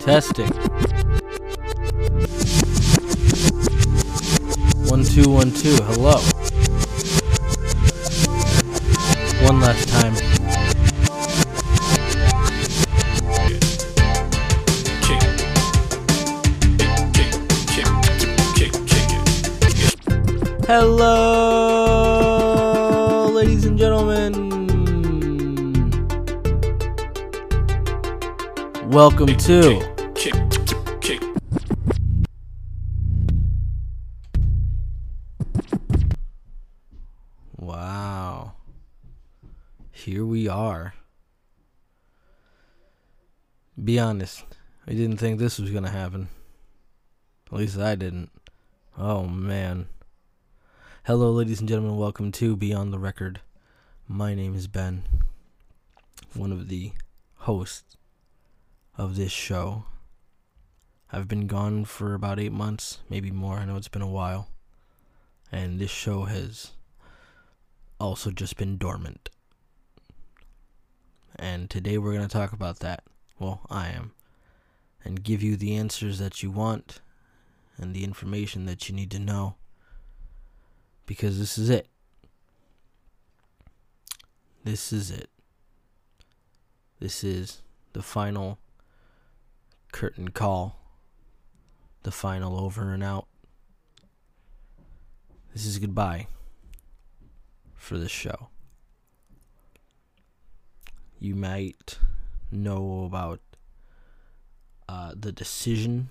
Testing. 1 2 1 2. Hello. One last time. Hello, ladies and gentlemen. Welcome to Wow. Here we are. Be honest, I didn't think this was gonna happen. At least I didn't. Oh man. Hello, ladies and gentlemen. Welcome to Beyond the Record. My name is Ben, one of the hosts of this show. I've been gone for about 8 months, maybe more. I know it's been a while. And this show has also just been dormant. And today we're going to talk about that. Well, I am. And give you the answers that you want and the information that you need to know. Because this is it. This is it. This is the final curtain call. The final over and out. This is goodbye for this show. You might know about the decision.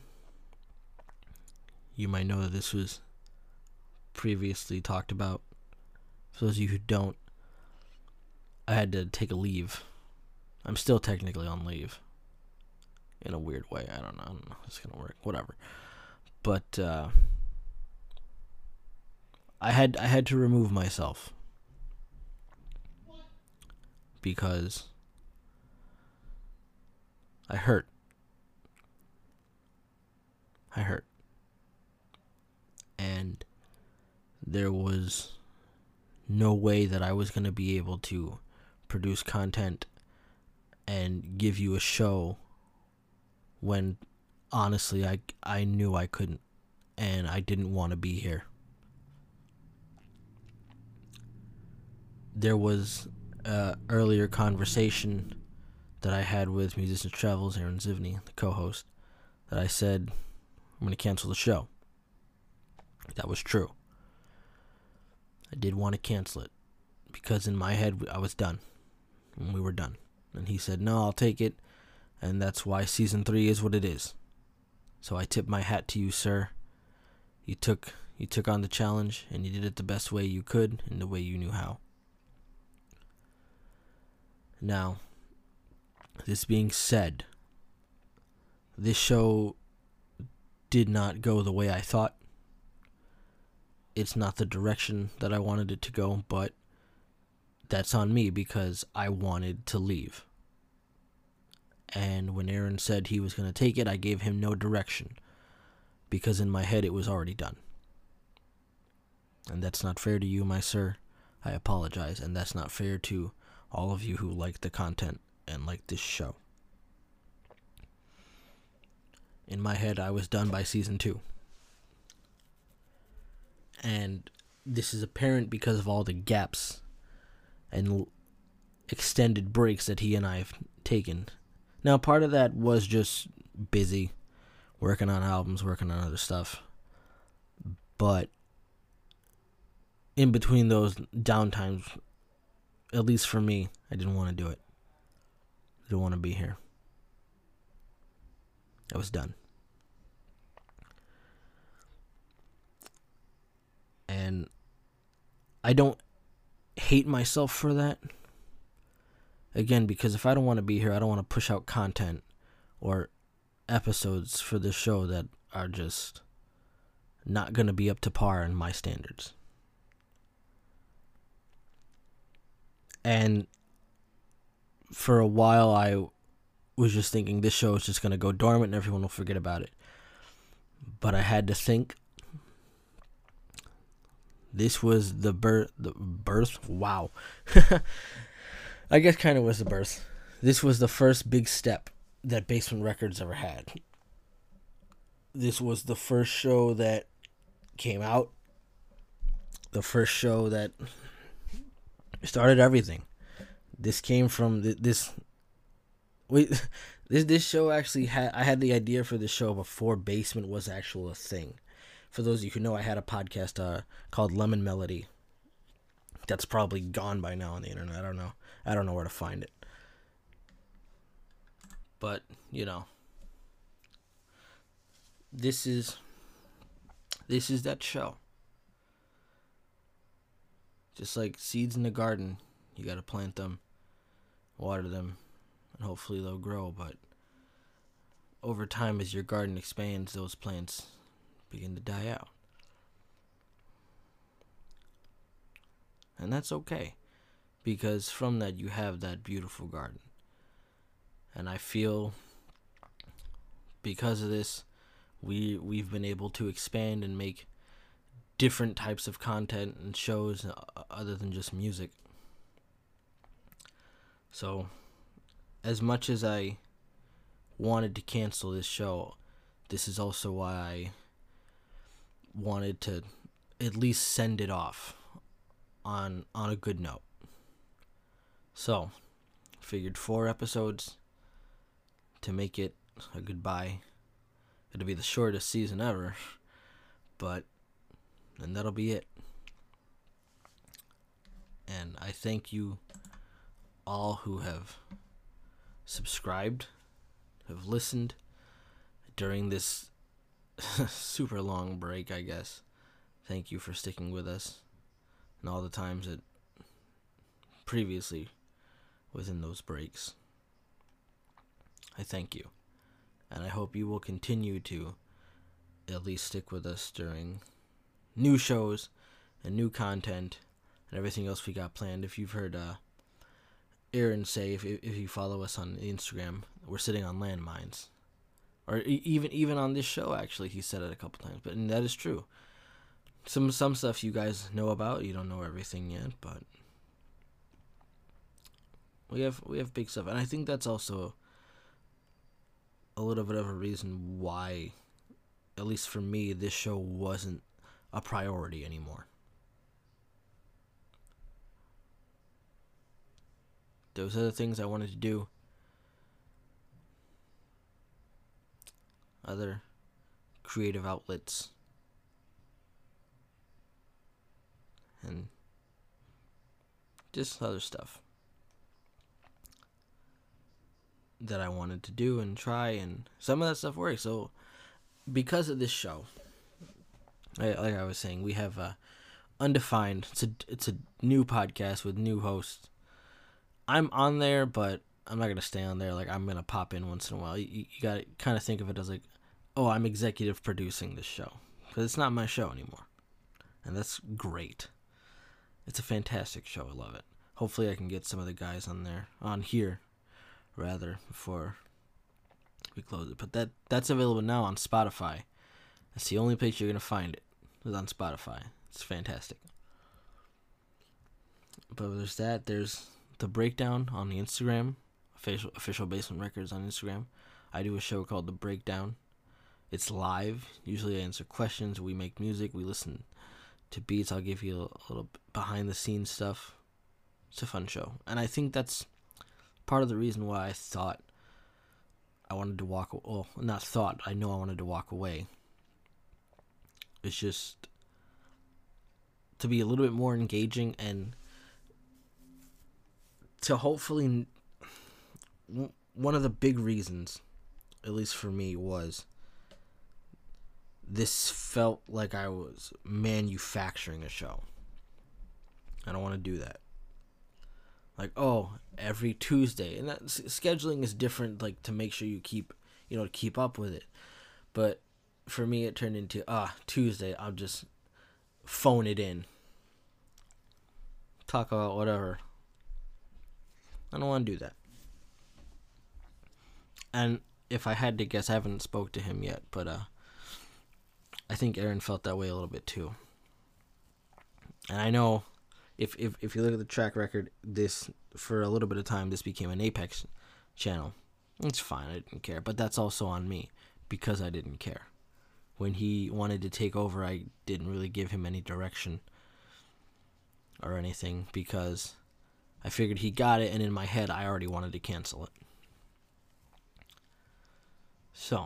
You might know that this was previously talked about. For those of you who don't, I had to take a leave. I'm still technically on leave. In a weird way. I don't know how it's going to work. Whatever. But I had to remove myself. Because I hurt. And there was no way that I was going to be able to produce content and give you a show when honestly I knew I couldn't, and I didn't want to be here. There was an earlier conversation that I had with Musicians Travels, Aaron Zivney, the co-host, that I said I'm going to cancel the show. That was true. I did want to cancel it because in my head I was done. And we were done. And he said, no, I'll take it. And that's why season 3 is what it is. So I tip my hat to you, sir. You took on the challenge and you did it the best way you could and the way you knew how. Now, this being said, this show did not go the way I thought. It's not the direction that I wanted it to go, but that's on me because I wanted to leave. And when Aaron said he was going to take it, I gave him no direction because in my head it was already done. And that's not fair to you, my sir. I apologize. And that's not fair to all of you who like the content and like this show. In my head, I was done by season 2. And this is apparent because of all the gaps and extended breaks that he and I have taken. Now, part of that was just busy, working on albums, working on other stuff. But in between those downtimes, at least for me, I didn't want to do it. I didn't want to be here. I was done. And I don't hate myself for that. Again, because if I don't want to be here, I don't want to push out content or episodes for this show that are just not going to be up to par in my standards. And for a while, I was just thinking this show is just going to go dormant and everyone will forget about it. But I had to think. This was the birth. Wow. I guess kind of was the birth. This was the first big step that Basement Records ever had. This was the first show that came out, the first show that started everything. This came from this. Wait, this show actually I had the idea for this show before Basement was actual a thing. For those of you who know, I had a podcast called Lemon Melody. That's probably gone by now on the internet. I don't know. I don't know where to find it. But, you know, this is that show. Just like seeds in the garden, you got to plant them, water them, and hopefully they'll grow. But over time, as your garden expands, those plants begin to die out. And that's okay, because from that you have that beautiful garden. And I feel because of this, we've been able to expand and make different types of content and shows other than just music. So, as much as I wanted to cancel this show, this is also why I wanted to at least send it off on a good note. So, figured 4 episodes to make it a goodbye. It'll be the shortest season ever, and that'll be it. And I thank you all who have subscribed, have listened during this super long break, I guess. Thank you for sticking with us and all the times that previously within those breaks. I thank you. And I hope you will continue to at least stick with us during new shows and new content and everything else we got planned. If you've heard Aaron say, if you follow us on Instagram, we're sitting on landmines. Or even on this show, actually, he said it a couple times. But and that is true. Some stuff you guys know about. You don't know everything yet, but we have big stuff. And I think that's also a little bit of a reason why, at least for me, this show wasn't a priority anymore. Those other things I wanted to do, other creative outlets, and just other stuff that I wanted to do and try, and some of that stuff works. So because of this show, like I was saying, we have Undefined. It's a new podcast with new hosts. I'm on there, but I'm not gonna stay on there. Like, I'm gonna pop in once in a while. You gotta kind of think of it as like, oh, I'm executive producing this show, because it's not my show anymore, and that's great. It's a fantastic show. I love it. Hopefully, I can get some of the guys on here, before we close it. But that's available now on Spotify. That's the only place you're gonna find it, is on Spotify. It's fantastic. But there's that. There's the Breakdown on the Instagram, official Basement Records on Instagram. I do a show called The Breakdown. It's live. Usually I answer questions. We make music. We listen to beats. I'll give you a little behind the scenes stuff. It's a fun show, and I think that's part of the reason why I thought I wanted to walk. Well, not thought. I know I wanted to walk away. It's just to be a little bit more engaging, and to hopefully, one of the big reasons, at least for me, was this felt like I was manufacturing a show. I don't want to do that. Like, oh, every Tuesday, and that scheduling is different, like, to make sure you keep up with it. But for me, it turned into Tuesday. I'll just phone it in, talk about whatever. I don't want to do that. And if I had to guess, I haven't spoke to him yet, but I think Aaron felt that way a little bit too. And I know if you look at the track record, this, for a little bit of time, this became an Apex channel. It's fine, I didn't care. But that's also on me because I didn't care. When he wanted to take over, I didn't really give him any direction or anything because I figured he got it, and in my head, I already wanted to cancel it. So,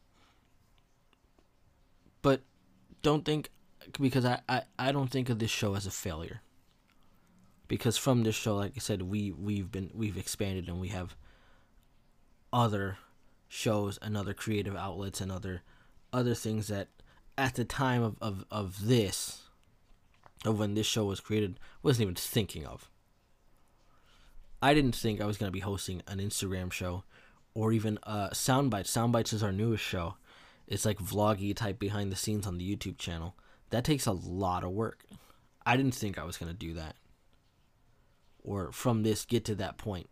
but don't think, because I don't think of this show as a failure. Because from this show, like I said, we've expanded, and we have other shows and other creative outlets and other things that at the time of when this show was created, wasn't even thinking of. I didn't think I was going to be hosting an Instagram show or even Soundbites. Soundbites is our newest show. It's like vloggy type behind the scenes on the YouTube channel. That takes a lot of work. I didn't think I was going to do that. Or from this, get to that point.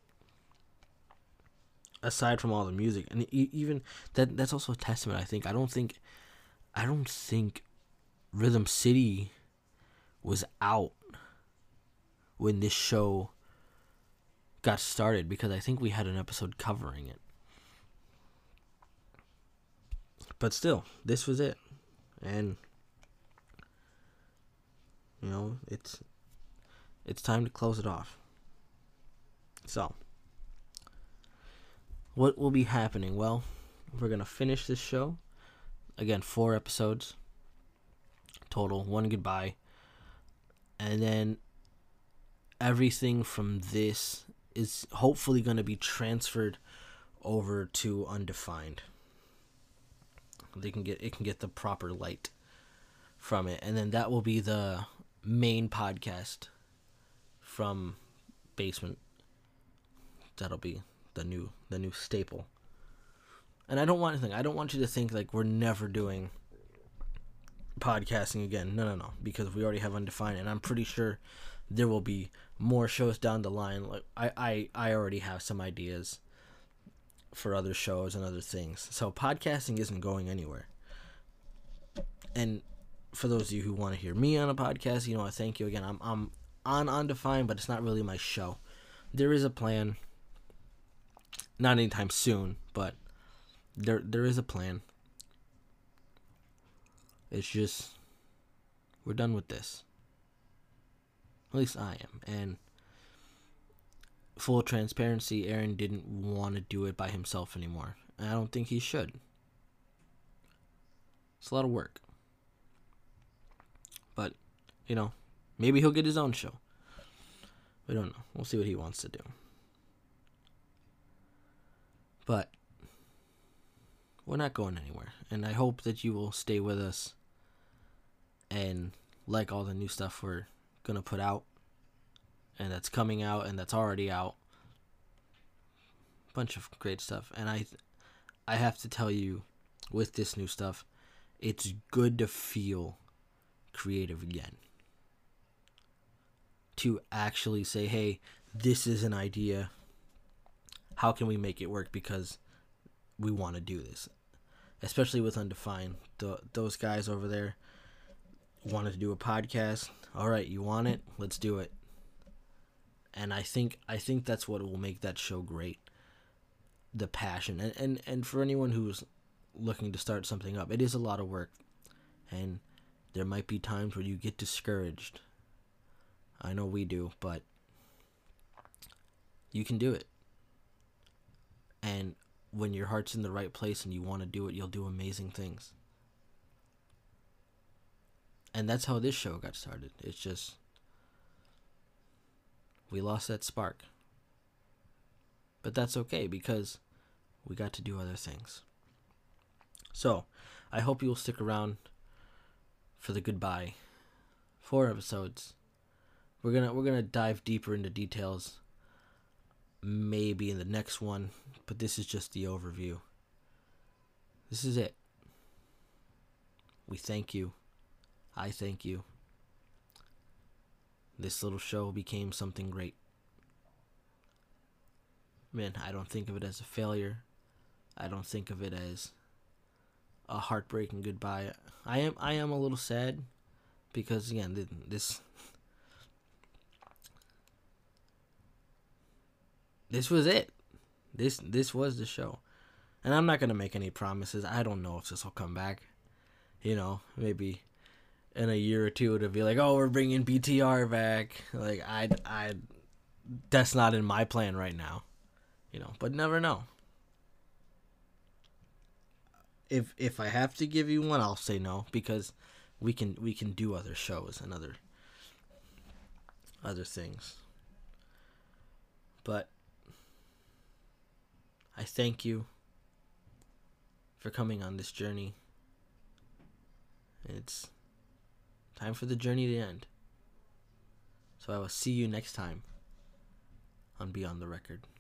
Aside from all the music. And even that's also a testament, I think. I don't think Rhythm City was out when this show got started, because I think we had an episode covering it. But still, this was it. And it's time to close it off. So, what will be happening? Well, we're going to finish this show. Again, 4 episodes total, 1 goodbye. And then everything from this is hopefully going to be transferred over to Undefined. It can get the proper light from it. And then that will be the main podcast from Basement. That'll be the new staple. And I don't want you to think like we're never doing podcasting again. No, because we already have Undefined, and I'm pretty sure there will be more shows down the line. Like I already have some ideas for other shows and other things. So podcasting isn't going anywhere. And for those of you who want to hear me on a podcast, I thank you again. I'm on Undefined, but it's not really my show. There is a plan. Not anytime soon, but there is a plan. It's just we're done with this. At least I am. And full transparency, Aaron didn't want to do it by himself anymore. And I don't think he should. It's a lot of work. But, maybe he'll get his own show. We don't know. We'll see what he wants to do. But we're not going anywhere. And I hope that you will stay with us and like all the new stuff we're going to put out. And that's coming out and that's already out. Bunch of great stuff. And I have to tell you, with this new stuff, it's good to feel creative again. To actually say, hey, this is an idea. How can we make it work? Because we want to do this. Especially with Undefined. Those guys over there wanted to do a podcast. All right, you want it? Let's do it. And I think that's what will make that show great. The passion. And for anyone who's looking to start something up, it is a lot of work. And there might be times where you get discouraged. I know we do, but you can do it. And when your heart's in the right place and you want to do it, you'll do amazing things. And that's how this show got started. It's just, we lost that spark. But that's okay, because we got to do other things. So, I hope you'll stick around for the goodbye. 4 episodes. We're gonna dive deeper into details maybe in the next one, but this is just the overview. This is it. We thank you. I thank you. This little show became something great. Man, I don't think of it as a failure. I don't think of it as a heartbreaking goodbye. I am a little sad because, again, this was it. This was the show. And I'm not gonna make any promises. I don't know if this will come back. Maybe in a year or two it'll be like, oh, we're bringing BTR back. Like I that's not in my plan right now. But never know. If I have to give you one, I'll say no, because we can do other shows and other things. But I thank you for coming on this journey. It's time for the journey to end. So I will see you next time on Beyond the Record.